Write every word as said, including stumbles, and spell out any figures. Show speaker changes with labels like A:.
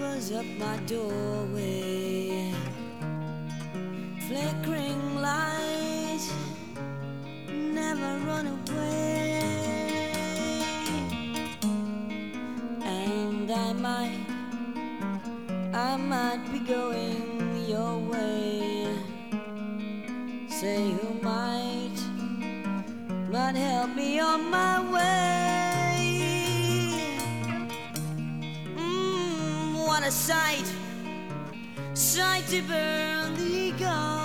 A: was up my doorway, flickering light, never run away. And I might, I might be going your way. Say who might, might help me on my way. Mm, what a sight, sight to burn the gun.